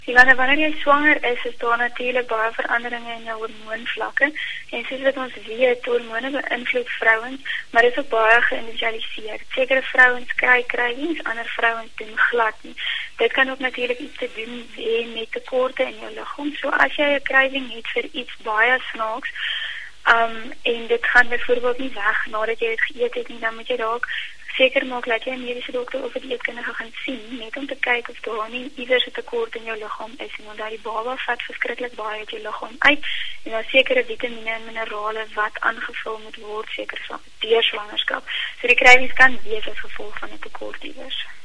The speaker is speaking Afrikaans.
Wanneer jy swanger is daar natuurlik baie veranderinge in jou hormoonvlakke en soos wat ons weet, hormone beïnvloed vrouens, maar dit is ook baie geïndividualiseer. Sekere vrouens kry krywings, ander vrouens doen glad nie. Dit kan ook natuurlik iets te doen hê met tekorte in jou liggaam. So as jy 'n krywing het vir iets baie snaaks, en dit gaan byvoorbeeld nie weg nadat jy dit geëet het nie, dan moet jy dalk seker maak dat jy 'n mediese dokter of 'n dieetkundige gaan sien, net om te kyk of daar nie iewers 'n tekort in jou liggaam is en omdat die baba vat verskriklik baie uit jou liggaam uit en daar sekere vitamiene en minerale wat aangevul moet word seker deur swangerskap. So die krywings kan wees as gevolg van 'n tekort iewers.